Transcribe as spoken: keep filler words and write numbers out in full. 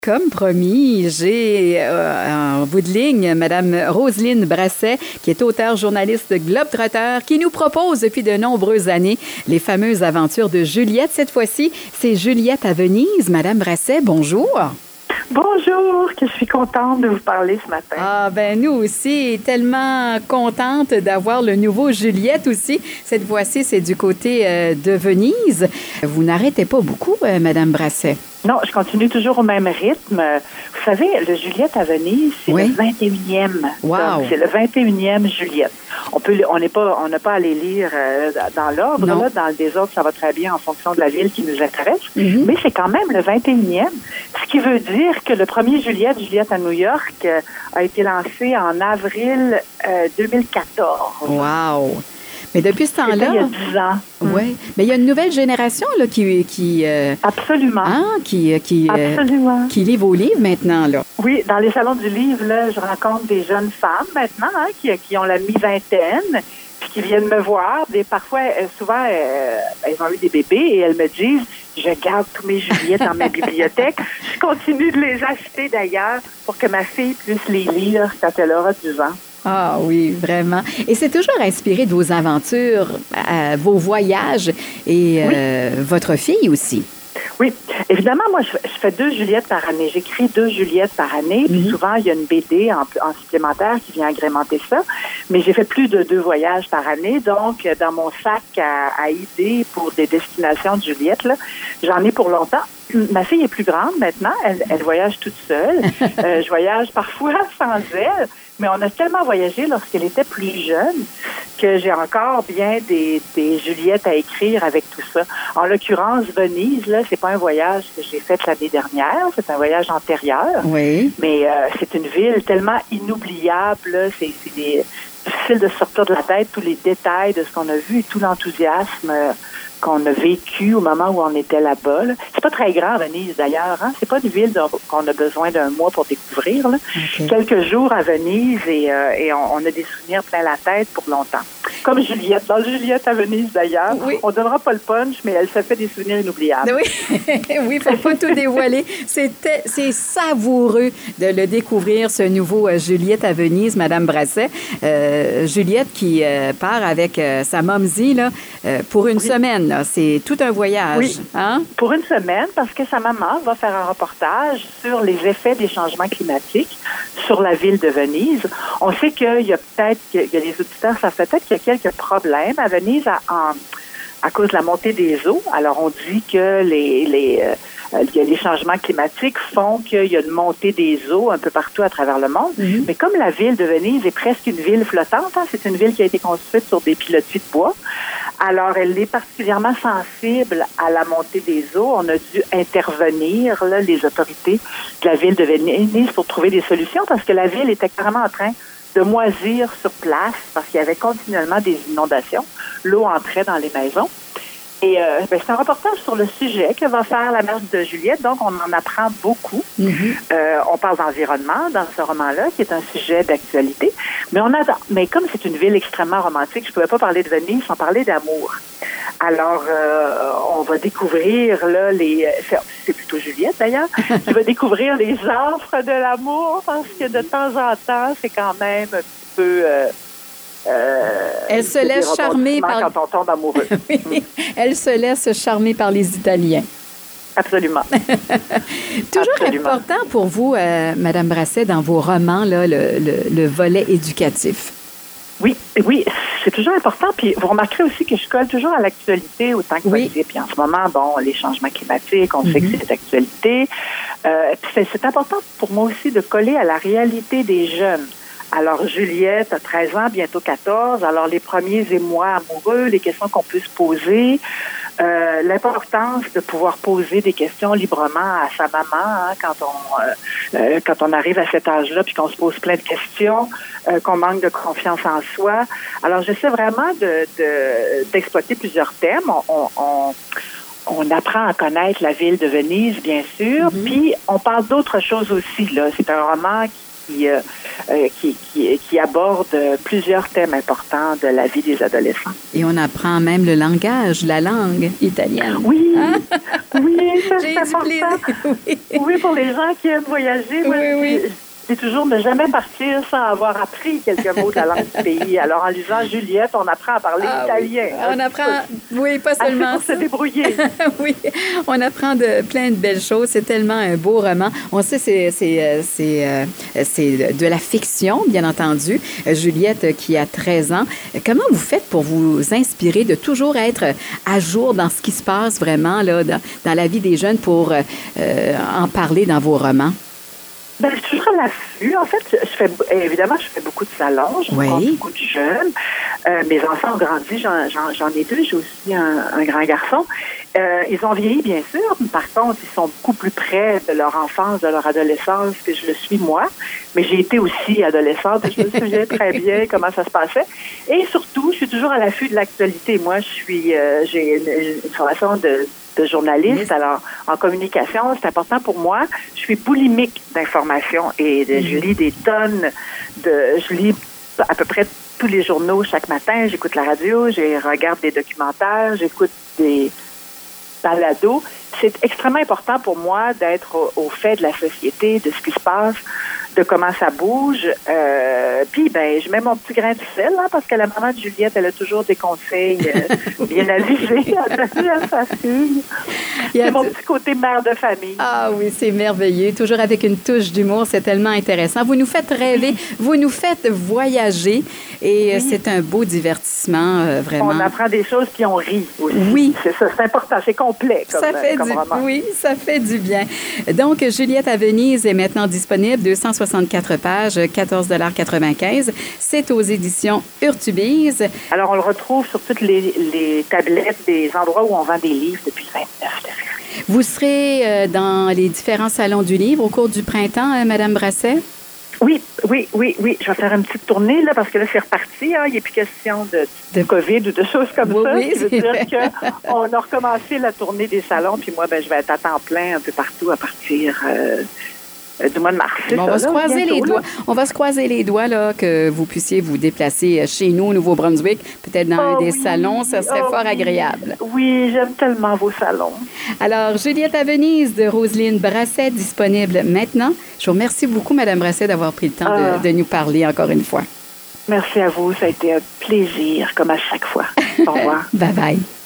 Comme promis, j'ai euh, en bout de ligne Madame Roselyne Brasset, qui est auteure, journaliste globe-trotteur, qui nous propose depuis de nombreuses années les fameuses aventures de Juliette. Cette fois-ci, c'est Juliette à Venise. Madame Brasset, bonjour. Bonjour, que je suis contente de vous parler ce matin. Ah ben nous aussi, tellement contente d'avoir le nouveau Juliette aussi. Cette fois-ci, c'est du côté euh, de Venise. Vous n'arrêtez pas beaucoup, euh, Madame Brasset. Non, je continue toujours au même rythme. Vous savez, le Juliette à Venise, c'est oui. le vingt et unième. Wow. Donc, c'est le vingt et unième Juliette. On peut, on n'est pas, on n'a pas à les lire euh, dans l'ordre. Là, dans le désordre, ça va très bien en fonction de la ville qui nous intéresse. Mm-hmm. Mais c'est quand même le vingt et unième. Ce qui veut dire que le premier Juliette, Juliette à New York, euh, a été lancé en avril euh, deux mille quatorze. Wow! Mais depuis ce temps-là... il y a dix ans. Oui. Mais il y a une nouvelle génération là, qui... qui euh, Absolument. Hein, qui, qui, Absolument. Euh, qui lit vos livres maintenant, là. Oui, dans les salons du livre, là, je rencontre des jeunes femmes maintenant hein, qui, qui ont la mi-vingtaine, puis qui viennent me voir. Des, parfois, euh, souvent, euh, elles ont eu des bébés et elles me disent « Je garde tous mes Juliettes dans ma bibliothèque. » Je continue de les acheter d'ailleurs pour que ma fille puisse les lire quand elle aura dix ans. Ah oui, vraiment. Et c'est toujours inspiré de vos aventures, euh, vos voyages et euh, oui. votre fille aussi. Oui, évidemment, moi, je, je fais deux Juliettes par année. J'écris deux Juliettes par année, puis mm-hmm. souvent, il y a une B D en, en supplémentaire qui vient agrémenter ça. Mais j'ai fait plus de deux voyages par année, donc dans mon sac à, à idées pour des destinations de Juliette, là, j'en ai pour longtemps. Ma fille est plus grande maintenant, elle, elle voyage toute seule. euh, je voyage parfois sans elle, mais on a tellement voyagé lorsqu'elle était plus jeune que j'ai encore bien des, des Juliettes à écrire avec tout ça. En l'occurrence, Venise, là, c'est pas un voyage que j'ai fait l'année dernière, c'est un voyage antérieur. Oui. Mais euh, c'est une ville tellement inoubliable, là, c'est, c'est des, difficile de sortir de la tête tous les détails de ce qu'on a vu et tout l'enthousiasme euh, qu'on a vécu au moment où on était là-bas. Là. C'est pas très grand, Venise, d'ailleurs. Hein? C'est pas une ville qu'on a besoin d'un mois pour découvrir. Là. Okay. Quelques jours à Venise et, euh, et on, on a des souvenirs plein la tête pour longtemps. Comme Juliette. Dans Juliette à Venise, d'ailleurs. Oui. On donnera pas le punch, mais elle se fait des souvenirs inoubliables. Oui, oui, faut pas tout dévoiler. C'était, c'est savoureux de le découvrir, ce nouveau euh, Juliette à Venise, Madame Brasset. Euh, Juliette qui euh, part avec euh, sa momzie là, euh, pour une oui. semaine. Là. C'est tout un voyage. Oui, hein? Pour une semaine, parce que sa maman va faire un reportage sur les effets des changements climatiques sur la ville de Venise. On sait qu'il y a peut-être, qu'il y a des auditeurs, ça fait peut-être qu'il y a quelques problèmes à Venise à, en, à cause de la montée des eaux. Alors, on dit que les, les, euh, il y a les changements climatiques font qu'il y a une montée des eaux un peu partout à travers le monde. Mm-hmm. Mais comme la ville de Venise est presque une ville flottante, hein, c'est une ville qui a été construite sur des pilotis de bois, alors elle est particulièrement sensible à la montée des eaux. On a dû intervenir, là, les autorités de la ville de Venise pour trouver des solutions parce que la ville était carrément en train de moisir sur place parce qu'il y avait continuellement des inondations. L'eau entrait dans les maisons. Et euh, ben, c'est un reportage sur le sujet que va faire la mère de Juliette, donc on en apprend beaucoup. Mm-hmm. Euh, on parle d'environnement dans ce roman-là, qui est un sujet d'actualité. Mais on adore. Mais comme c'est une ville extrêmement romantique, je ne pouvais pas parler de Venise sans parler d'amour. Alors, euh, on va découvrir là les. C'est, c'est plutôt Juliette d'ailleurs. Tu vas découvrir les affres de l'amour parce que de temps en temps, c'est quand même un petit peu. Euh, Euh, elle se laisse charmer par... quand on tombe amoureux. Oui, elle se laisse charmer par les Italiens. Absolument. Toujours Absolument. important pour vous, euh, Madame Brasset, dans vos romans, là, le, le, le volet éducatif. Oui, oui, c'est toujours important. Puis vous remarquerez aussi que je colle toujours à l'actualité autant que oui. possible. Puis en ce moment, bon, les changements climatiques, on mm-hmm. sait que c'est d'actualité. Euh, puis c'est, c'est important pour moi aussi de coller à la réalité des jeunes. Alors, Juliette a treize ans, bientôt quatorze. Alors, les premiers émois amoureux, les questions qu'on peut se poser, euh, l'importance de pouvoir poser des questions librement à sa maman hein, quand on euh, euh, quand on arrive à cet âge-là, puis qu'on se pose plein de questions, euh, qu'on manque de confiance en soi. Alors, j'essaie vraiment de, de d'exploiter plusieurs thèmes. On, on, on On apprend à connaître la ville de Venise, bien sûr, mm-hmm. puis on parle d'autres choses aussi. Là, c'est un roman qui qui, euh, euh, qui, qui, qui aborde plusieurs thèmes importants de la vie des adolescents. Et on apprend même le langage, la langue italienne. Oui, hein? oui, ça, J'ai c'est du important. plaisir. Oui. Oui, pour les gens qui aiment voyager, moi, Oui, oui. c'est toujours ne jamais partir sans avoir appris quelques mots de la langue du pays. Alors, en lisant Juliette, on apprend à parler Ah, italien. oui. On apprend, oui, pas Assez seulement pour ça. se débrouiller. Oui, on apprend de plein de belles choses. C'est tellement un beau roman. On sait c'est c'est c'est euh, c'est de la fiction, bien entendu. Juliette qui a treize ans. Comment vous faites pour vous inspirer de toujours être à jour dans ce qui se passe vraiment là dans, dans la vie des jeunes pour euh, en parler dans vos romans? Ben, je suis toujours à l'affût. En fait, je fais évidemment, je fais beaucoup de salons, je oui. rencontre beaucoup de jeunes. Euh, mes enfants ont grandi, j'en, j'en, j'en ai deux, j'ai aussi un, un grand garçon. Euh, ils ont vieilli, bien sûr, mais par contre, ils sont beaucoup plus près de leur enfance, de leur adolescence que je le suis moi. Mais j'ai été aussi adolescente et je me souviens très bien comment ça se passait. Et surtout, je suis toujours à l'affût de l'actualité. Moi, je suis, euh, j'ai une, une formation de de journaliste. Alors, en communication, c'est important pour moi. Je suis boulimique d'informations et de, je lis des tonnes de... Je lis à peu près tous les journaux chaque matin. J'écoute la radio, je regarde des documentaires, j'écoute des balados. C'est extrêmement important pour moi d'être au, au fait de la société, de ce qui se passe, de comment ça bouge. Euh, puis, ben, je mets mon petit grain de sel, hein, parce que la maman de Juliette, elle a toujours des conseils euh, bien avisés à donner à sa fille. C'est mon petit côté mère de famille. Ah oui, c'est merveilleux. Toujours avec une touche d'humour, c'est tellement intéressant. Vous nous faites rêver, vous nous faites voyager et oui. c'est un beau divertissement, euh, vraiment. On apprend des choses puis on rit aussi. Oui. C'est ça, c'est important, c'est complet comme, ça fait comme du, roman. Oui, ça fait du bien. Donc, Juliette à Venise est maintenant disponible, deux cent soixante-quatre pages, quatorze dollars quatre-vingt-quinze. C'est aux éditions Urtubise. Alors, on le retrouve sur toutes les, les tablettes des endroits où on vend des livres depuis le vingt-neuf février. Vous serez euh, dans les différents salons du livre au cours du printemps, euh, Madame Brasset? Oui, oui, oui, oui. Je vais faire une petite tournée, là, parce que là, c'est reparti. Hein. Il n'est plus question de, de COVID ou de choses comme oui, ça. Oui, ça veut dire qu'on a recommencé la tournée des salons, puis moi, ben, je vais être à temps plein un peu partout à partir euh, du mois de mars. Bon, on va ça, se là, croiser bientôt, les doigts. Là. On va se croiser les doigts là, que vous puissiez vous déplacer chez nous, au Nouveau-Brunswick, peut-être dans oh, un des oui. salons. Ça serait oh, fort oui. agréable. Oui, j'aime tellement vos salons. Alors, Juliette à Venise de Roselyne Brasset, disponible maintenant. Je vous remercie beaucoup, Mme Brasset, d'avoir pris le temps ah. de, de nous parler encore une fois. Merci à vous. Ça a été un plaisir, comme à chaque fois. Au revoir. Bye-bye.